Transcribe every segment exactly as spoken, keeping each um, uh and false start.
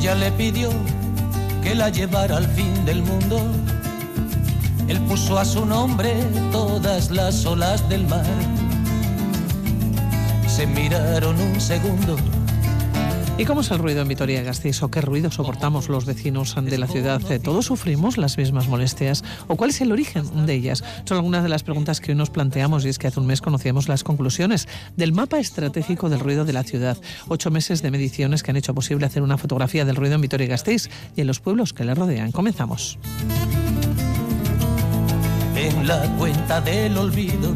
Ella le pidió que la llevara al fin del mundo. Él puso a su nombre todas las olas del mar. Se miraron un segundo. ¿Y cómo es el ruido en Vitoria-Gasteiz? ¿O qué ruido soportamos los vecinos de la ciudad? ¿Todos sufrimos las mismas molestias? ¿O cuál es el origen de ellas? Son algunas de las preguntas que hoy nos planteamos, y es que hace un mes conocíamos las conclusiones del mapa estratégico del ruido de la ciudad. Ocho meses de mediciones que han hecho posible hacer una fotografía del ruido en Vitoria-Gasteiz y en los pueblos que le rodean. Comenzamos. En la cuenta del olvido,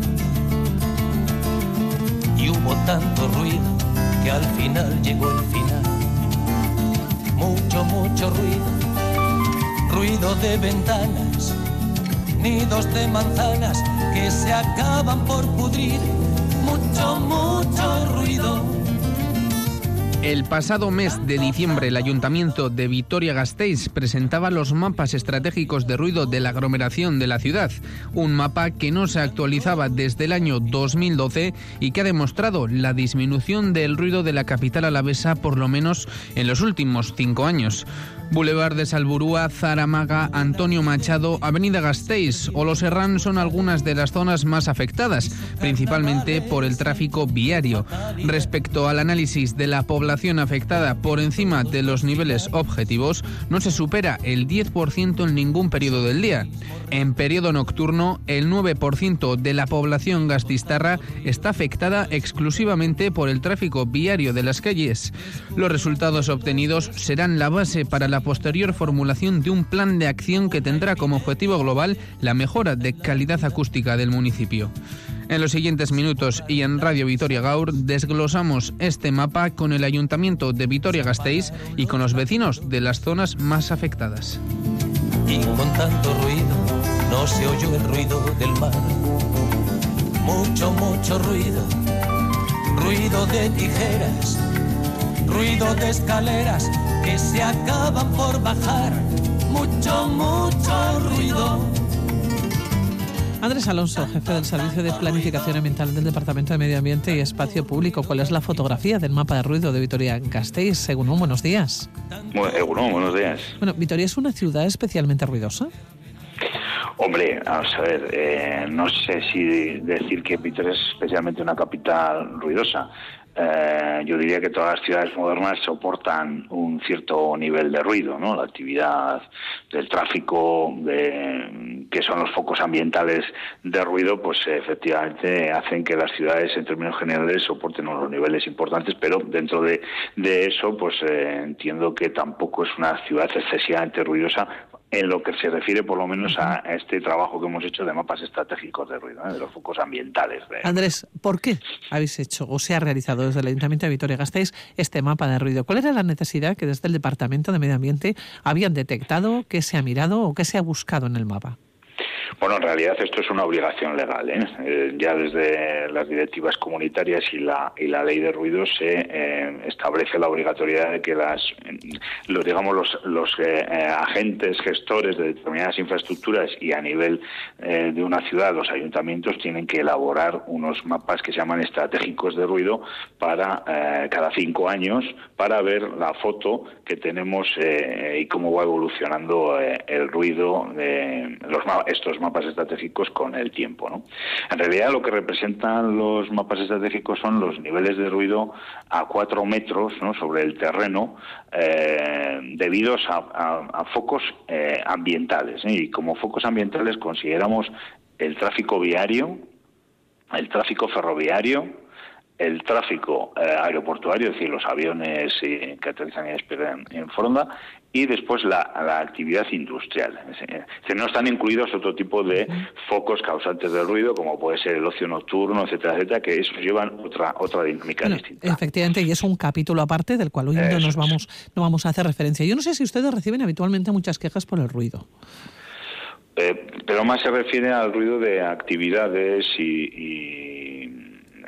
y hubo tanto ruido que al final llegó el final. Mucho, mucho ruido, ruido de ventanas, nidos de manzanas que se acaban por pudrir. Mucho, mucho ruido. El pasado mes de diciembre, el Ayuntamiento de Vitoria-Gasteiz presentaba los mapas estratégicos de ruido de la aglomeración de la ciudad. Un mapa que no se actualizaba desde el año dos mil doce y que ha demostrado la disminución del ruido de la capital alavesa por lo menos en los últimos cinco años. Boulevard de Salburua, Zaramaga, Antonio Machado, Avenida Gasteiz o Los Herrán son algunas de las zonas más afectadas, principalmente por el tráfico viario. Respecto al análisis de la población afectada por encima de los niveles objetivos, no se supera el diez por ciento en ningún periodo del día. En periodo nocturno, el nueve por ciento de la población gasteiztarra está afectada exclusivamente por el tráfico viario de las calles. Los resultados obtenidos serán la base para la posterior formulación de un plan de acción que tendrá como objetivo global la mejora de calidad acústica del municipio. En los siguientes minutos y en Radio Vitoria Gaur desglosamos este mapa con el Ayuntamiento de Vitoria-Gasteiz y con los vecinos de las zonas más afectadas. Y con tanto ruido no se oyó el ruido del mar. Mucho, mucho ruido, ruido de tijeras, ruido de escaleras que se acaban por bajar. Mucho, mucho ruido. Andrés Alonso, jefe del Servicio de Planificación Ambiental del Departamento de Medio Ambiente y Espacio Público. ¿Cuál es la fotografía del mapa de ruido de Vitoria-Gasteiz? Egunon, buenos días. Bueno, Egunon, buenos días. Bueno, ¿Vitoria es una ciudad especialmente ruidosa? Hombre, vamos a ver, eh, no sé si decir que Vitoria es especialmente una capital ruidosa. Eh, yo diría que todas las ciudades modernas soportan un cierto nivel de ruido, ¿no? La actividad del tráfico, de, que son los focos ambientales de ruido, pues efectivamente hacen que las ciudades en términos generales soporten unos niveles importantes, pero dentro de, de eso, pues eh, entiendo que tampoco es una ciudad excesivamente ruidosa en lo que se refiere por lo menos a este trabajo que hemos hecho de mapas estratégicos de ruido, ¿eh? De los focos ambientales. De... Andrés, ¿por qué habéis hecho o se ha realizado desde el Ayuntamiento de Vitoria-Gasteiz este mapa de ruido? ¿Cuál era la necesidad que desde el Departamento de Medio Ambiente habían detectado, qué se ha mirado o qué se ha buscado en el mapa? Bueno, en realidad esto es una obligación legal, ¿eh? Eh, ya desde las directivas comunitarias y la y la ley de ruido se eh, establece la obligatoriedad de que las los digamos los los eh, agentes gestores de determinadas infraestructuras y a nivel eh, de una ciudad, los ayuntamientos tienen que elaborar unos mapas que se llaman estratégicos de ruido para eh, cada cinco años para ver la foto que tenemos eh, y cómo va evolucionando eh, el ruido de los estos mapas estratégicos con el tiempo, ¿no? En realidad lo que representan los mapas estratégicos son los niveles de ruido a cuatro metros, ¿no?, sobre el terreno eh, debidos a, a, a focos eh, ambientales, ¿eh? Y como focos ambientales consideramos el tráfico viario, el tráfico ferroviario, el tráfico eh, aeroportuario, es decir, los aviones eh, que aterrizan y despegan en Foronda, y después la, la actividad industrial. Es decir, no están incluidos otro tipo de focos causantes de ruido, como puede ser el ocio nocturno, etcétera, etcétera, que esos llevan otra otra dinámica bueno, distinta. Efectivamente, y es un capítulo aparte del cual hoy no nos vamos, no vamos a hacer referencia. Yo no sé si ustedes reciben habitualmente muchas quejas por el ruido. Eh, pero más se refiere al ruido de actividades y... y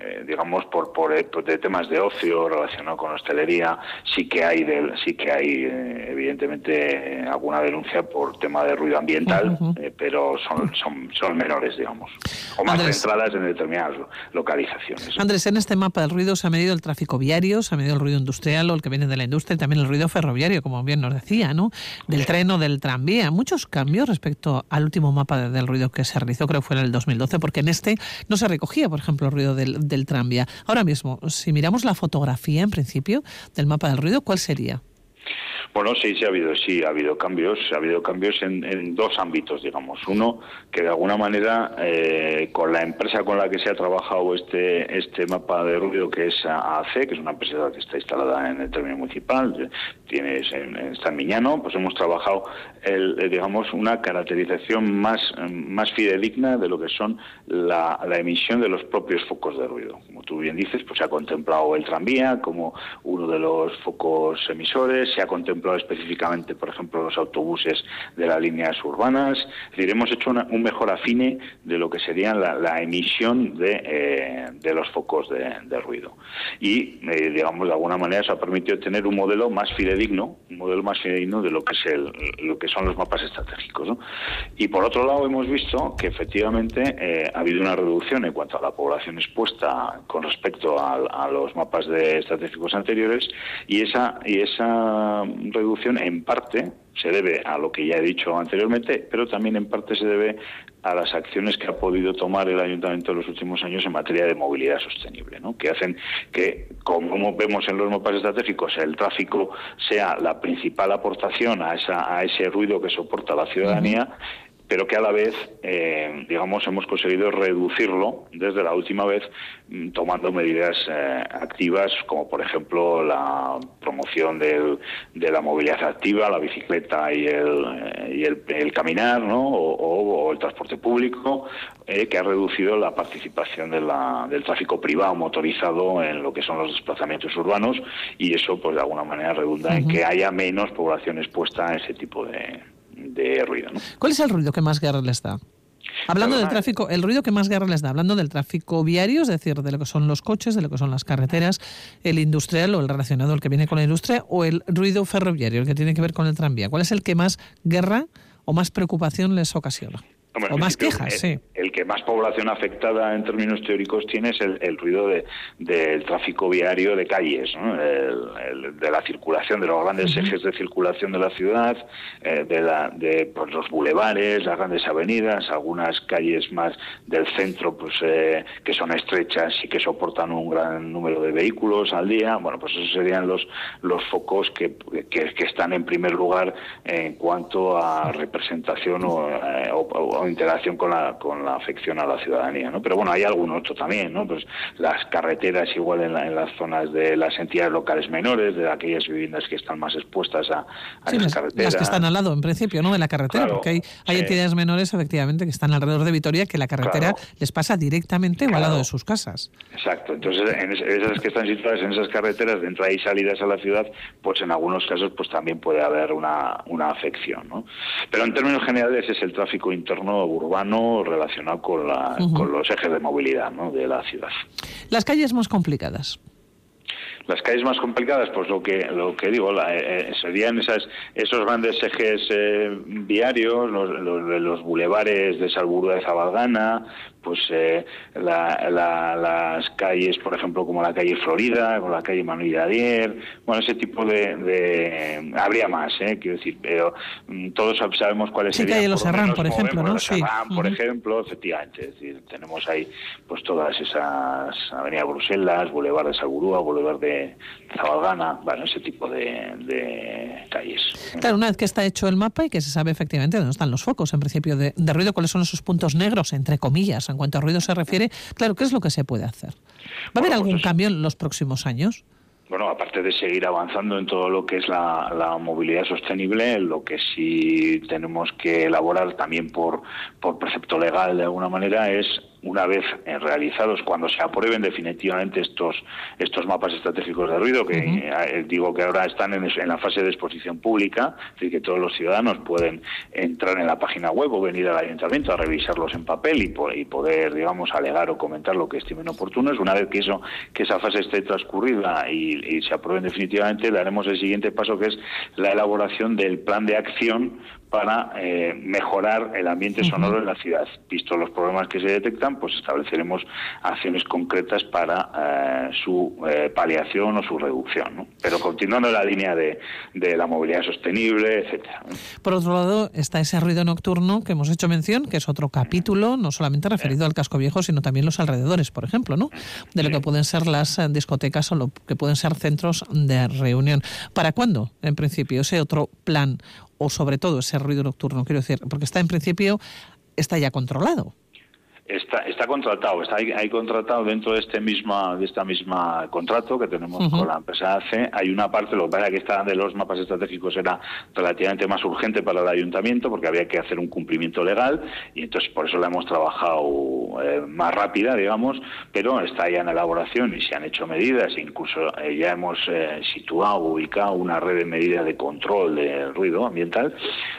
eh, digamos, por, por, por de temas de ocio relacionado con hostelería, sí que hay, de, sí que hay eh, evidentemente, eh, alguna denuncia por tema de ruido ambiental, uh-huh. eh, pero son, son, son menores, digamos, o más Andrés, centradas en determinadas localizaciones. Andrés, en este mapa del ruido se ha medido el tráfico viario, se ha medido el ruido industrial o el que viene de la industria y también el ruido ferroviario, como bien nos decía, ¿no? Del sí. tren o del tranvía. Muchos cambios respecto al último mapa del ruido que se realizó, creo que fue en el dos mil doce, porque en este no se recogía, por ejemplo, el ruido del, del tranvía. Ahora mismo, si miramos la fotografía, en principio, del mapa del ruido, ¿cuál sería? Bueno, sí, sí ha habido, sí ha habido cambios, ha habido cambios en, en dos ámbitos, digamos. Uno, que de alguna manera eh, con la empresa con la que se ha trabajado este este mapa de ruido, que es A A C, que es una empresa que está instalada en el término municipal, tiene está en Miñano, pues hemos trabajado, el, digamos, una caracterización más más fidedigna de lo que son la, la emisión de los propios focos de ruido. Como tú bien dices, pues se ha contemplado el tranvía como uno de los focos emisores, se ha contemplado específicamente, por ejemplo, los autobuses de las líneas urbanas. Es decir, hemos hecho una, un mejor afine de lo que sería la, la emisión de, eh, de los focos de, de ruido. Y, eh, digamos, de alguna manera se ha permitido tener un modelo más fidedigno, un modelo más fidedigno de lo que es el, lo que son los mapas estratégicos, ¿no? Y por otro lado hemos visto que efectivamente eh, ha habido una reducción en cuanto a la población expuesta con respecto a, a los mapas de estratégicos anteriores, y esa y esa reducción en parte se debe a lo que ya he dicho anteriormente, pero también en parte se debe a las acciones que ha podido tomar el Ayuntamiento en los últimos años en materia de movilidad sostenible, ¿no? Que hacen que, como vemos en los mapas estratégicos, el tráfico sea la principal aportación a esa a ese ruido que soporta la ciudadanía, uh-huh. pero que a la vez, eh, digamos, hemos conseguido reducirlo desde la última vez, tomando medidas eh, activas, como por ejemplo la promoción del, de la movilidad activa, la bicicleta y el, eh, y el, el caminar, ¿no? o, o, o el transporte público, eh, que ha reducido la participación de la, del tráfico privado motorizado en lo que son los desplazamientos urbanos, y eso, pues de alguna manera, redunda uh-huh. en que haya menos población expuesta a ese tipo de... de ruido, ¿no? ¿Cuál es el ruido que más guerra les da? Hablando del tráfico, el ruido que más guerra les da, hablando del tráfico viario, es decir, de lo que son los coches, de lo que son las carreteras, el industrial o el relacionado, el que viene con la industria, o el ruido ferroviario, el que tiene que ver con el tranvía. ¿Cuál es el que más guerra o más preocupación les ocasiona? Hombre, o más quejas, el, sí. El que más población afectada en términos teóricos tiene es el, el ruido de, del tráfico viario de calles, ¿no? el, el, de la circulación, de los grandes uh-huh. ejes de circulación de la ciudad, eh, de, la, de pues, los bulevares, las grandes avenidas, algunas calles más del centro, pues eh, que son estrechas y que soportan un gran número de vehículos al día. Bueno, pues esos serían los los focos que, que, que están en primer lugar en cuanto a representación o, eh, o, o interacción con la con la afección a la ciudadanía, ¿no? Pero bueno, hay algún otro también, ¿no? Pues las carreteras igual en, la, en las zonas de las entidades locales menores, de aquellas viviendas que están más expuestas a, a sí, esas las, carreteras. Las que están al lado, en principio, ¿no? De la carretera, claro, porque hay, hay sí. entidades menores, efectivamente, que están alrededor de Vitoria, que la carretera claro. les pasa directamente claro. o al lado de sus casas. Exacto. Entonces, en esas que están situadas en esas carreteras, de entrada y salidas a la ciudad, pues en algunos casos pues también puede haber una, una afección, ¿no? Pero en términos generales es el tráfico interno urbano relacionado con, la, uh-huh. con los ejes de movilidad, ¿no? de la ciudad. Las calles más complicadas. Las calles más complicadas, pues lo que lo que digo, la, eh, serían esas esos grandes ejes eh, viarios, los, los, los bulevares de Salburua de Zabalgana, pues eh, la, la, las calles, por ejemplo, como la calle Florida, con la calle Manuel Iradier, bueno, ese tipo de, de habría más, eh, quiero decir, pero mm, todos sabemos cuáles sí, serían. Calle Los Serrán, por ejemplo, ¿no? Los Serrán, sí. por uh-huh. ejemplo, efectivamente, es decir, tenemos ahí pues todas esas Avenida Bruselas, Boulevard de Salburua, Boulevard de Zabalgana, bueno, ese tipo de, de calles. Claro, una vez que está hecho el mapa y que se sabe efectivamente dónde están los focos, en principio, de, de ruido, cuáles son esos puntos negros, entre comillas, en cuanto a ruido se refiere, claro, ¿qué es lo que se puede hacer? ¿Va a haber bueno, algún pues cambio en los próximos años? Bueno, aparte de seguir avanzando en todo lo que es la, la movilidad sostenible, lo que sí tenemos que elaborar también por, por precepto legal de alguna manera es una vez eh, realizados, cuando se aprueben definitivamente estos estos mapas estratégicos de ruido, que uh-huh. eh, digo que ahora están en, en la fase de exposición pública, es decir, que todos los ciudadanos pueden entrar en la página web o venir al ayuntamiento a revisarlos en papel y, po- y poder, digamos, alegar o comentar lo que estimen oportunos. Una vez que eso que esa fase esté transcurrida y, y se aprueben definitivamente, daremos el siguiente paso, que es la elaboración del plan de acción para eh, mejorar el ambiente sonoro en la ciudad. Visto los problemas que se detectan, pues estableceremos acciones concretas para eh, su eh, paliación o su reducción, ¿no? Pero continuando la línea de, de la movilidad sostenible, etcétera. Por otro lado, está ese ruido nocturno que hemos hecho mención, que es otro capítulo, no solamente referido al casco viejo, sino también los alrededores, por ejemplo, ¿no? De lo que pueden ser las discotecas o lo que pueden ser centros de reunión. ¿Para cuándo, en principio, ese otro plan? O sobre todo ese ruido nocturno, quiero decir, porque está en principio, está ya controlado. Está, está contratado, está ahí, ahí contratado dentro de este misma de esta misma contrato que tenemos uh-huh. con la empresa A C E. Hay una parte, lo que pasa es que esta de los mapas estratégicos era relativamente más urgente para el ayuntamiento porque había que hacer un cumplimiento legal y entonces por eso la hemos trabajado eh, más rápida, digamos, pero está ya en elaboración y se han hecho medidas, incluso eh, ya hemos eh, situado, ubicado una red de medidas de control del ruido ambiental.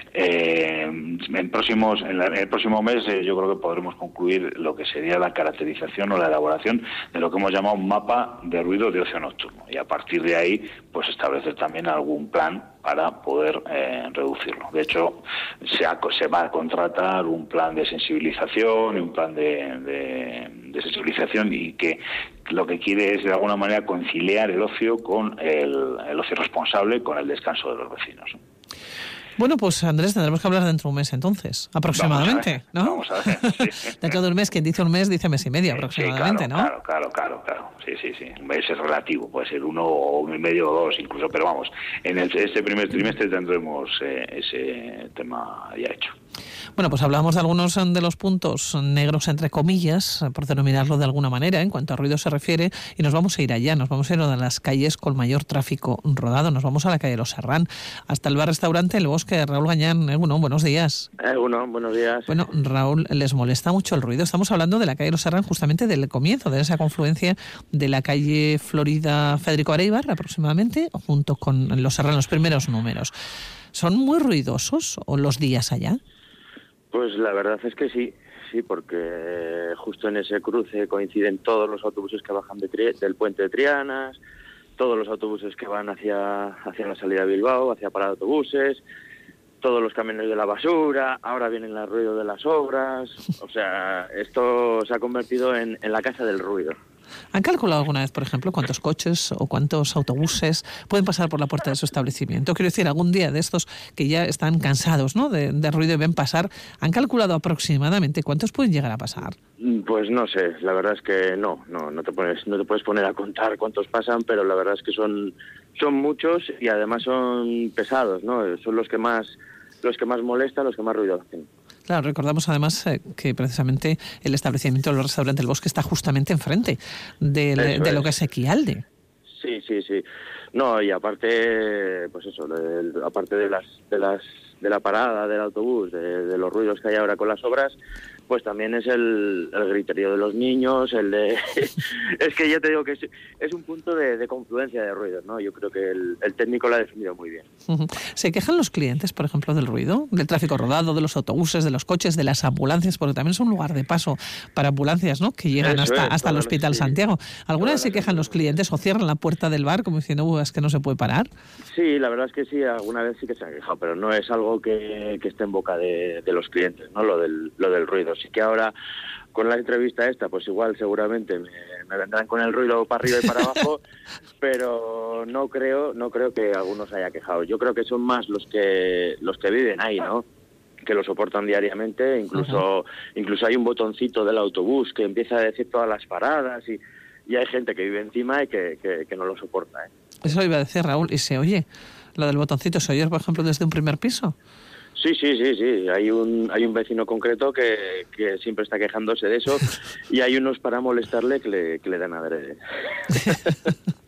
Eh, en próximos en, la, en el próximo mes eh, yo creo que podremos concluir lo que sería la caracterización o la elaboración de lo que hemos llamado un mapa de ruido de ocio nocturno y a partir de ahí pues establecer también algún plan para poder eh, reducirlo. De hecho se, ha, se va a contratar un plan de sensibilización y un plan de, de, de sensibilización y que lo que quiere es de alguna manera conciliar el ocio con el, el ocio responsable con el descanso de los vecinos, ¿no? Bueno, pues Andrés, tendremos que hablar dentro de un mes entonces, aproximadamente, vamos a ver, ¿no? Vamos a ver. Sí. Dentro de un mes, quien dice un mes dice mes y medio aproximadamente, sí, claro, ¿no? Claro, claro, claro, claro. Sí, sí, sí. Un mes es relativo, puede ser uno o un y medio o dos incluso, pero vamos, en el, este primer trimestre tendremos eh, ese tema ya hecho. Bueno, pues hablamos de algunos de los puntos negros, entre comillas, por denominarlo de alguna manera, en cuanto a ruido se refiere, y nos vamos a ir allá, nos vamos a ir a las calles con mayor tráfico rodado, nos vamos a la calle Los Serrán, hasta el bar-restaurante El Bosque. Raúl Gañán, eh, bueno, buenos días. Eh, bueno, buenos días. Bueno, Raúl, ¿les molesta mucho el ruido? Estamos hablando de la calle Los Serrán, justamente del comienzo, de esa confluencia de la calle Florida Federico Areibar, aproximadamente, junto con Los Serrán, los primeros números. ¿Son muy ruidosos o los días allá? Pues la verdad es que sí, sí, porque justo en ese cruce coinciden todos los autobuses que bajan de Tri- del puente de Trianas, todos los autobuses que van hacia, hacia la salida de Bilbao, hacia parada de autobuses, todos los camiones de la basura, ahora viene el ruido de las obras, o sea, esto se ha convertido en, en la casa del ruido. ¿Han calculado alguna vez, por ejemplo, cuántos coches o cuántos autobuses pueden pasar por la puerta de su establecimiento? Quiero decir, algún día de estos que ya están cansados, ¿no?, de, de ruido y ven pasar, ¿han calculado aproximadamente cuántos pueden llegar a pasar? Pues no sé, la verdad es que no, no, no te pones, no te puedes poner a contar cuántos pasan, pero la verdad es que son, son muchos y además son pesados, ¿no? Son los que más, los que más molestan, los que más ruido hacen. Claro, recordamos además eh, que precisamente el establecimiento del restaurante El Bosque está justamente enfrente de, de lo que es Equialde. Sí, sí, sí. No, y aparte, pues eso, de, aparte de las, de las, de la parada del autobús, de, de los ruidos que hay ahora con las obras, pues también es el, el griterío de los niños, el de... es que ya te digo que es, es un punto de, de confluencia de ruidos, ¿no? Yo creo que el, el técnico lo ha definido muy bien. Uh-huh. ¿Se quejan los clientes, por ejemplo, del ruido, del tráfico rodado, de los autobuses, de los coches, de las ambulancias? Porque también es un lugar de paso para ambulancias, ¿no?, que llegan Eso hasta, es, hasta el Hospital sí. Santiago. ¿Alguna vez se quejan los clientes o cierran la puerta del bar como diciendo, uh, es que no se puede parar? Sí, la verdad es que sí, alguna vez sí que se han quejado, pero no es algo que, que esté en boca de, de los clientes, ¿no?, lo del, lo del ruido. Sí que ahora, con la entrevista esta, pues igual seguramente me, me vendrán con el ruido para arriba y para abajo, pero no creo, no creo que algunos haya quejado. Yo creo que son más los que los que viven ahí, ¿no?, que lo soportan diariamente. Incluso uh-huh. incluso hay un botoncito del autobús que empieza a decir todas las paradas y, y hay gente que vive encima y que, que, que no lo soporta, ¿eh? Eso iba a decir, Raúl, y se oye, lo del botoncito, ¿se oye, por ejemplo, desde un primer piso? Sí, sí, sí, sí. Hay un hay un vecino concreto que, que siempre está quejándose de eso y hay unos para molestarle que le, que le dan adrede.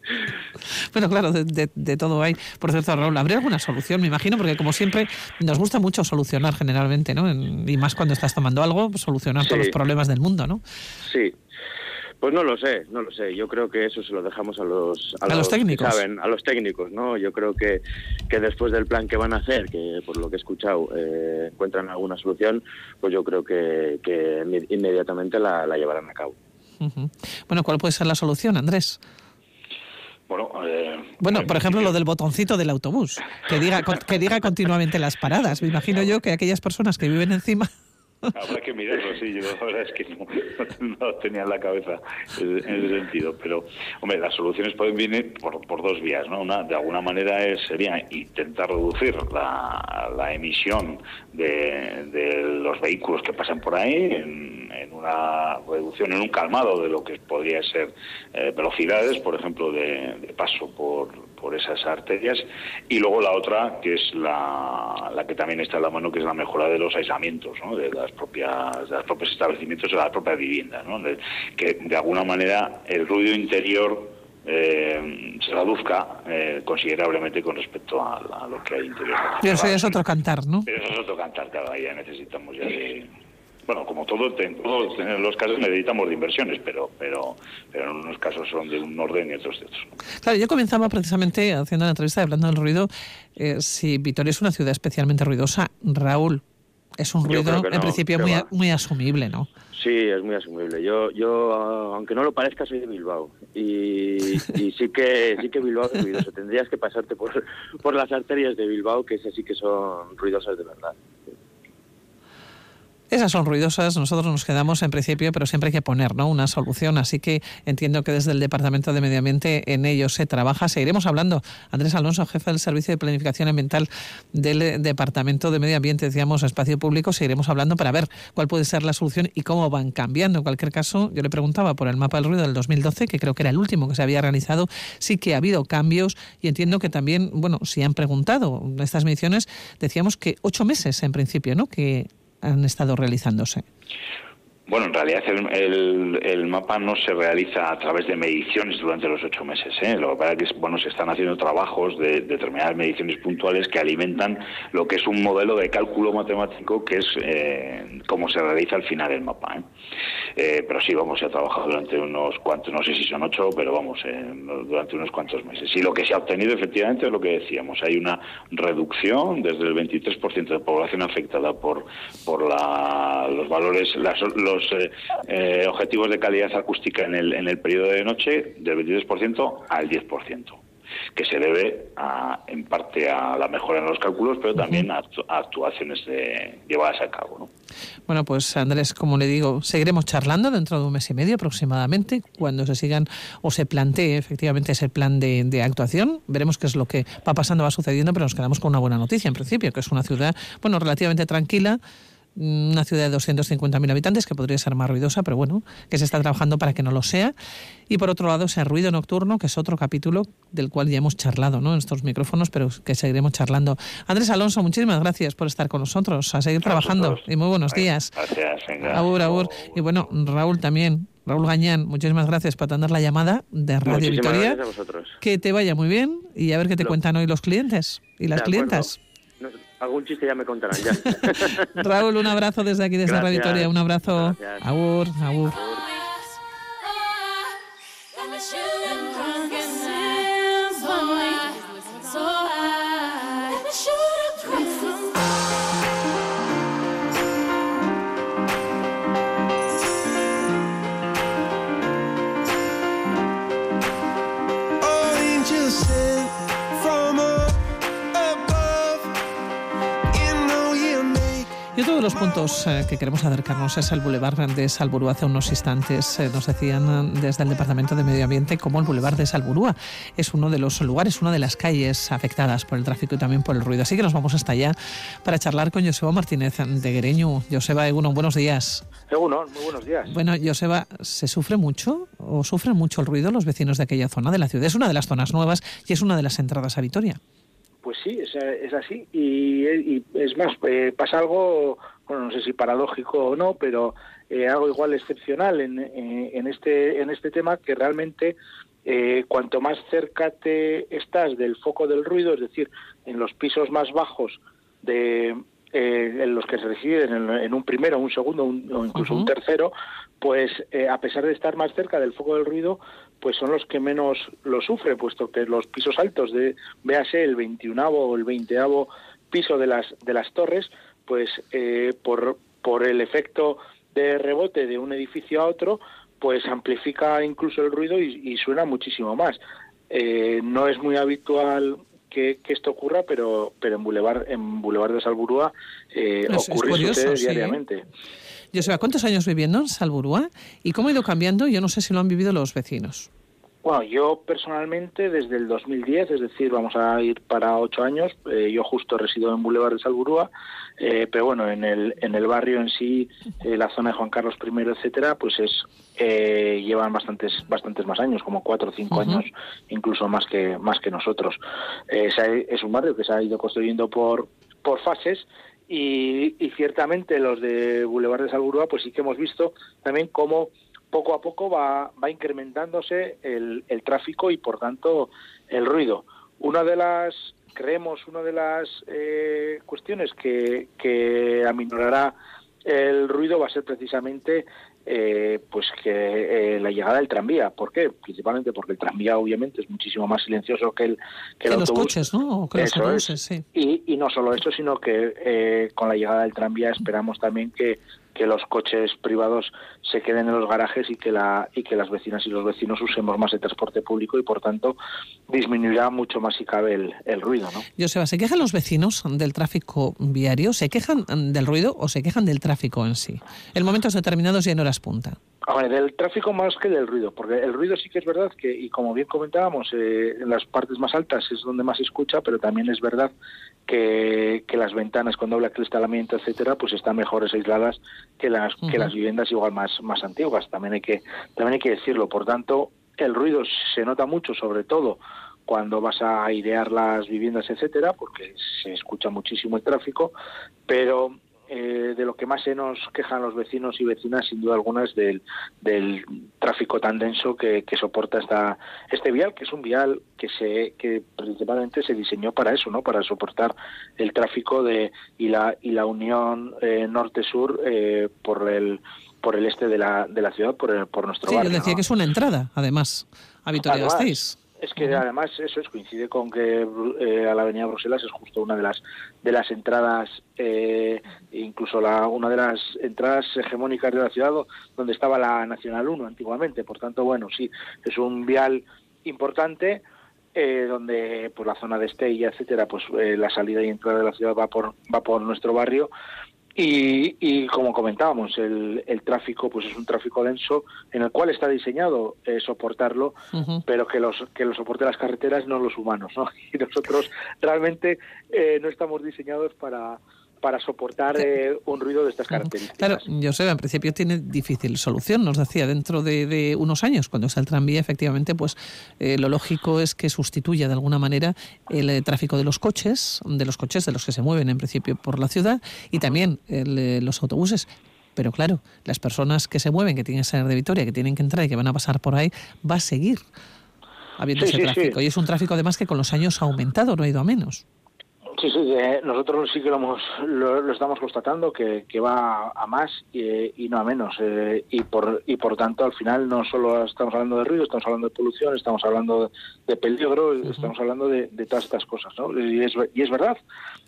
Bueno, claro, de, de, de todo hay. Por cierto, Raúl, ¿habría alguna solución? Me imagino, porque como siempre nos gusta mucho solucionar generalmente, ¿no? En, y más cuando estás tomando algo, pues solucionar sí. todos los problemas del mundo, ¿no? Sí. Pues no lo sé, no lo sé. Yo creo que eso se lo dejamos a los a, a los, los técnicos, que saben, a los técnicos, ¿no? Yo creo que, que después del plan que van a hacer, que por lo que he escuchado eh, encuentran alguna solución, pues yo creo que, que inmediatamente la, la llevarán a cabo. Uh-huh. Bueno, ¿cuál puede ser la solución, Andrés? Bueno, eh, bueno, por ejemplo, lo del botoncito del autobús, que diga que diga continuamente las paradas. Me imagino yo que aquellas personas que viven encima... Habrá que mirarlo, sí, yo la verdad es que no, no tenía en la cabeza en ese sentido, pero, hombre, las soluciones pueden venir por, por dos vías, ¿no? Una, de alguna manera, es, sería intentar reducir la, la emisión de, de los vehículos que pasan por ahí, en, en una reducción, en un calmado de lo que podría ser eh, velocidades, por ejemplo, de, de paso por, por esas arterias, y luego la otra, que es la, la que también está en la mano, que es la mejora de los aislamientos, ¿no? De las propias, de los propios establecimientos, de las propias viviendas, ¿no? De, que de alguna manera el ruido interior eh, se reduzca eh, considerablemente con respecto a, a lo que hay interior. Pero eso ya es otro cantar, ¿no? Pero eso es otro cantar, claro, ahí ya necesitamos ya de... Bueno, como todo, en todos en los casos necesitamos de inversiones, pero pero pero en unos casos son de un orden y otros de otros. Claro, yo comenzaba precisamente haciendo la entrevista hablando del ruido. Eh, si Vitoria es una ciudad especialmente ruidosa, Raúl, es un ruido no, en principio muy, muy asumible, ¿no? Sí, es muy asumible. Yo, yo aunque no lo parezca, soy de Bilbao y, y sí que sí que Bilbao es ruidoso. Tendrías que pasarte por por las arterias de Bilbao, que esas sí que son ruidosas de verdad. Esas son ruidosas, nosotros nos quedamos en principio, pero siempre hay que poner, ¿no?, una solución, así que entiendo que desde el Departamento de Medio Ambiente en ello se trabaja. Seguiremos hablando. Andrés Alonso, jefe del Servicio de Planificación Ambiental del Departamento de Medio Ambiente, decíamos, Espacio Público, seguiremos hablando para ver cuál puede ser la solución y cómo van cambiando. En cualquier caso, yo le preguntaba por el mapa del ruido del dos mil doce, que creo que era el último que se había realizado. Sí que ha habido cambios y entiendo que también, bueno, si han preguntado estas mediciones, decíamos que ocho meses en principio, ¿no?, que han estado realizándose. Bueno, en realidad el, el, el mapa no se realiza a través de mediciones durante los ocho meses, ¿eh? Lo que pasa es que bueno, se están haciendo trabajos de, de determinadas mediciones puntuales que alimentan lo que es un modelo de cálculo matemático que es eh, cómo se realiza al final el mapa, ¿eh? Eh, pero sí, vamos, se ha trabajado durante unos cuantos, no sé si son ocho, pero vamos, eh, durante unos cuantos meses. Y lo que se ha obtenido efectivamente es lo que decíamos, hay una reducción desde el veintitrés por ciento de población afectada por por la, los valores, las, los eh, eh, objetivos de calidad acústica en el, en el periodo de noche, del veintitrés por ciento al diez por ciento. Que se debe a, en parte a la mejora en los cálculos, pero también a, a actuaciones de, llevadas a cabo, ¿no? Bueno, pues Andrés, como le digo, seguiremos charlando dentro de un mes y medio aproximadamente, cuando se sigan o se plantee efectivamente ese plan de, de actuación. Veremos qué es lo que va pasando, va sucediendo, pero nos quedamos con una buena noticia en principio, que es una ciudad, bueno, relativamente tranquila, una ciudad de doscientos cincuenta mil habitantes que podría ser más ruidosa, pero bueno, que se está trabajando para que no lo sea. Y por otro lado, ese ruido nocturno, que es otro capítulo del cual ya hemos charlado, ¿no?, en estos micrófonos, pero que seguiremos charlando. Andrés Alonso, muchísimas gracias por estar con nosotros, a seguir a trabajando vosotros. Y muy buenos días. Gracias, venga. Agur, agur. Y bueno, Raúl también. Raúl Gañán, muchísimas gracias por atender la llamada de Radio Muchísimas Vitoria. Gracias a vosotros. Que te vaya muy bien y a ver qué te lo... cuentan hoy los clientes y las clientas. No, algún chiste ya me contarán ya. Raúl, un abrazo desde aquí, desde Radio Vitoria. Un abrazo. Gracias. Agur, agur. Y otro de los puntos eh, que queremos acercarnos es el Boulevard de Salburú. Hace unos instantes eh, nos decían desde el Departamento de Medio Ambiente cómo el Boulevard de Salburú es uno de los lugares, una de las calles afectadas por el tráfico y también por el ruido. Así que nos vamos hasta allá para charlar con Joseba Martínez de Guereñu. Joseba, Egunon, buenos días. Egunon, muy buenos días. Bueno, Joseba, ¿se sufre mucho o sufren mucho el ruido los vecinos de aquella zona de la ciudad? Es una de las zonas nuevas y es una de las entradas a Vitoria. Pues sí, es, es así. Y, y es más, eh, pasa algo, bueno, no sé si paradójico o no, pero eh, algo igual excepcional en, eh, en este en este tema, que realmente eh, cuanto más cerca te estás del foco del ruido, es decir, en los pisos más bajos de eh, en los que se residen en, en un primero, un segundo un, o incluso uh-huh. un tercero, pues eh, a pesar de estar más cerca del foco del ruido, pues son los que menos lo sufren, puesto que los pisos altos, de véase el veintiunavo o el veinteavo piso de las de las torres, pues eh, por por el efecto de rebote de un edificio a otro, pues amplifica incluso el ruido y, y suena muchísimo más. Eh, no es muy habitual que, que esto ocurra, pero pero en Boulevard en Boulevard de Salburua eh, es, ocurre es curioso, sí, diariamente. Joseba, ¿cuántos años viviendo en Salburua? ¿Y cómo ha ido cambiando? Yo no sé si lo han vivido los vecinos. Bueno, yo personalmente desde el dos mil diez, es decir, vamos a ir para ocho años, eh, yo justo resido en Boulevard de Salburua, eh, pero bueno, en el en el barrio en sí, eh, la zona de Juan Carlos primero, etcétera, pues es eh, llevan bastantes bastantes más años, como cuatro o cinco uh-huh. años, incluso más que más que nosotros. Eh, es un barrio que se ha ido construyendo por por fases. Y, y ciertamente los de Boulevard de Salburua, pues sí que hemos visto también cómo poco a poco va, va incrementándose el, el tráfico y por tanto el ruido. Una de las, creemos, una de las eh, cuestiones que, que aminorará el ruido va a ser precisamente eh, pues que eh, la llegada del tranvía. ¿Por qué? Principalmente porque el tranvía obviamente es muchísimo más silencioso que el, que el que autobús. Los coches, ¿no? O que los autobuses, sí. Y, y no solo eso, sino que eh, con la llegada del tranvía esperamos también que que los coches privados se queden en los garajes y que la y que las vecinas y los vecinos usemos más el transporte público y por tanto disminuirá mucho más si cabe el, el ruido, ¿no? Joseba, ¿se quejan los vecinos del tráfico viario? ¿Se quejan del ruido o se quejan del tráfico en sí? En momentos determinados y en horas punta. A ver, del tráfico más que del ruido, porque el ruido sí que es verdad que, y como bien comentábamos, eh, en las partes más altas es donde más se escucha, pero también es verdad que, que las ventanas con doble acristalamiento, etcétera, pues están mejores aisladas que las uh-huh. que las viviendas igual más más antiguas. También hay que también hay que decirlo. Por tanto, el ruido se nota mucho, sobre todo cuando vas a airear las viviendas, etcétera, porque se escucha muchísimo el tráfico, pero Eh, de lo que más se nos quejan los vecinos y vecinas, sin duda alguna, es del, del tráfico tan denso que, que soporta esta este vial, que es un vial que se que principalmente se diseñó para eso, ¿no? Para soportar el tráfico de y la y la unión eh, norte-sur eh, por el por el este de la de la ciudad, por el, por nuestro sí, barrio. Sí, yo decía, ¿no? Que es una entrada, además, a Vitoria-Gasteiz. Es que además eso es coincide con que eh, a la Avenida Bruselas es justo una de las de las entradas, eh, incluso la una de las entradas hegemónicas de la ciudad donde estaba la Nacional uno antiguamente. Por tanto, bueno, sí, es un vial importante eh, donde pues la zona de Estella, etcétera, pues eh, la salida y entrada de la ciudad va por va por nuestro barrio. Y, y como comentábamos, el, el tráfico pues es un tráfico denso en el cual está diseñado eh, soportarlo, uh-huh. pero que los que lo soporte las carreteras, no los humanos, ¿no? Y nosotros realmente eh, no estamos diseñados para para soportar eh, un ruido de estas características. Claro, Joseba, en principio tiene difícil solución, nos decía, dentro de, de unos años, cuando está el tranvía, efectivamente, pues eh, lo lógico es que sustituya de alguna manera el eh, tráfico de los coches, de los coches de los que se mueven en principio por la ciudad, y también el, eh, los autobuses. Pero claro, las personas que se mueven, que tienen que salir de Vitoria, que tienen que entrar y que van a pasar por ahí, va a seguir habiendo sí, ese sí, tráfico. Sí. Y es un tráfico además que con los años ha aumentado, no ha ido a menos. Sí, sí, eh, nosotros sí que lo, hemos, lo, lo estamos constatando, que, que va a más y, y no a menos. Eh, y por y por tanto, al final, no solo estamos hablando de ruido, estamos hablando de polución, estamos hablando de, de peligro, uh-huh. estamos hablando de, de todas estas cosas, ¿no? Y es, y es verdad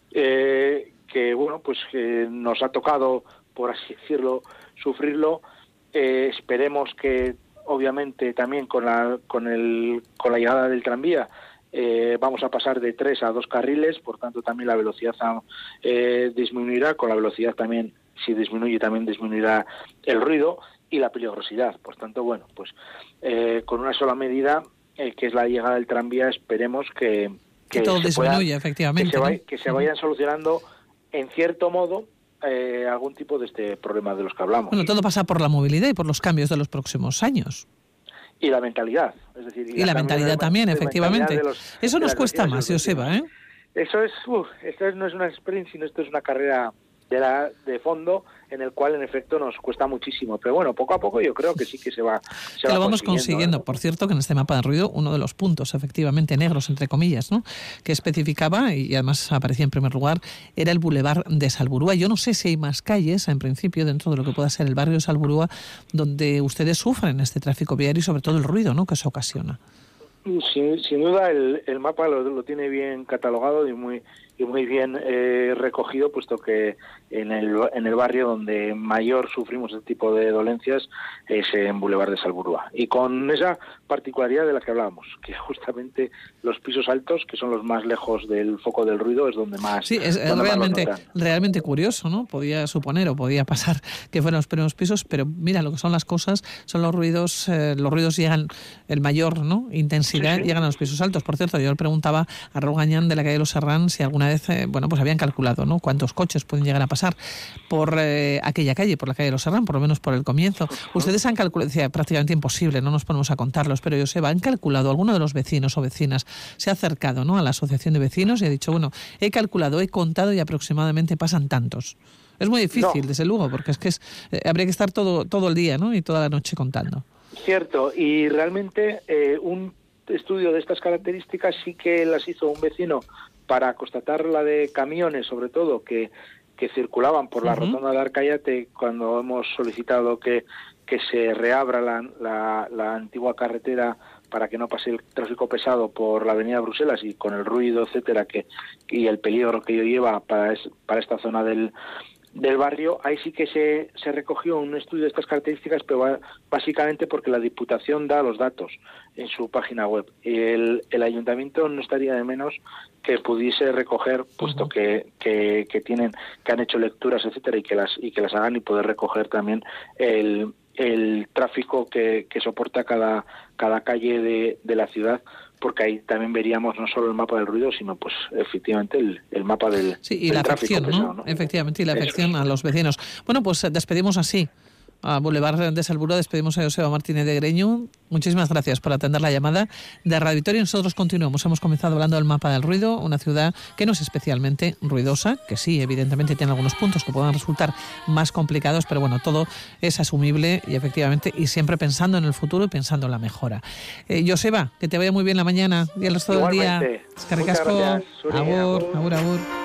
eh, que, bueno, pues que nos ha tocado, por así decirlo, sufrirlo. Eh, esperemos que, obviamente, también con la, con el, con la llegada del tranvía, Eh, vamos a pasar de tres a dos carriles, por tanto también la velocidad eh, disminuirá, con la velocidad también, si disminuye, también disminuirá el ruido y la peligrosidad. Por tanto, bueno, pues eh, con una sola medida, eh, que es la llegada del tranvía, esperemos que, que, que todo disminuya, efectivamente. Que se, ¿no? vay, que se vayan solucionando, en cierto modo, eh, algún tipo de este problema de los que hablamos. Bueno, todo pasa por la movilidad y por los cambios de los próximos años. Y la mentalidad. Es decir, y, y la, la mentalidad de, también, de efectivamente. Mentalidad de los, Eso nos cuesta más, Joseba, ¿eh? Eso es, uf, esto no es una sprint, sino esto es una carrera de, la, de fondo, en el cual en efecto nos cuesta muchísimo. Pero bueno, poco a poco yo creo que sí que se va, se que va lo vamos consiguiendo. consiguiendo. ¿eh? Por cierto, que en este mapa de ruido, uno de los puntos, efectivamente, negros, entre comillas, ¿no?, que especificaba, y además aparecía en primer lugar, era el Boulevard de Salburua. Yo no sé si hay más calles, en principio, dentro de lo que pueda ser el barrio de Salburua, donde ustedes sufren este tráfico viario y sobre todo el ruido, ¿no?, que se ocasiona. Sin, sin duda el, el mapa lo, lo tiene bien catalogado y muy y muy bien eh, recogido, puesto que en el, en el barrio donde mayor sufrimos este tipo de dolencias es en Boulevard de Salburua. Y con esa particularidad de la que hablábamos, que justamente los pisos altos, que son los más lejos del foco del ruido, es donde más... Sí, es realmente, realmente curioso, ¿no? Podía suponer o podía pasar que fueran los primeros pisos, pero mira, lo que son las cosas, son los ruidos, eh, los ruidos llegan, el mayor, ¿no?, intensidad, sí, sí. llegan a los pisos altos. Por cierto, yo le preguntaba a Raúl Gañán de la calle Los Serrán si alguna vez, eh, bueno, pues habían calculado, ¿no?, cuántos coches pueden llegar a pasar por eh, aquella calle, por la calle Los Serrán, por lo menos por el comienzo. Uh-huh. Ustedes han calculado, decía, prácticamente imposible, no nos ponemos a contarlos, pero Joseba, ¿han calculado, alguno de los vecinos o vecinas se ha acercado, ¿no?, a la asociación de vecinos y ha dicho, bueno, he calculado, he contado y aproximadamente pasan tantos? Es muy difícil, no. desde luego, porque es que es, eh, habría que estar todo, todo el día, ¿no?, y toda la noche contando. Cierto, y realmente eh, un estudio de estas características sí que las hizo un vecino para constatar la de camiones, sobre todo, que, que circulaban por la uh-huh. rotonda de Arcayate cuando hemos solicitado que, que se reabra la, la, la antigua carretera para que no pase el tráfico pesado por la avenida Bruselas y con el ruido, etcétera, que y el peligro que ello lleva para, es, para esta zona del del barrio. Ahí sí que se, se recogió un estudio de estas características, pero básicamente porque la Diputación da los datos en su página web. El, el ayuntamiento no estaría de menos que pudiese recoger, puesto uh-huh. que, que, que tienen, que han hecho lecturas, etcétera, y que las y que las hagan, y poder recoger también el, el tráfico que, que soporta cada, cada calle de, de la ciudad, porque ahí también veríamos no solo el mapa del ruido, sino pues efectivamente el, el mapa del, sí, y del la tráfico afección, pesado, ¿no? ¿no? Efectivamente, y la Eso afección es. a los vecinos. Bueno, pues despedimos así a Boulevard de Salburua, despedimos a Joseba Martínez de Greño. Muchísimas gracias por atender la llamada de Radio Vitoria. Nosotros continuamos. Hemos comenzado hablando del mapa del ruido, una ciudad que no es especialmente ruidosa, que sí, evidentemente tiene algunos puntos que puedan resultar más complicados, pero bueno, todo es asumible y efectivamente, y siempre pensando en el futuro y pensando en la mejora. Eh, Joseba, que te vaya muy bien la mañana y el resto Igualmente. del día. Es que ricasco. Muchas gracias, Suri. Agur, agur, agur.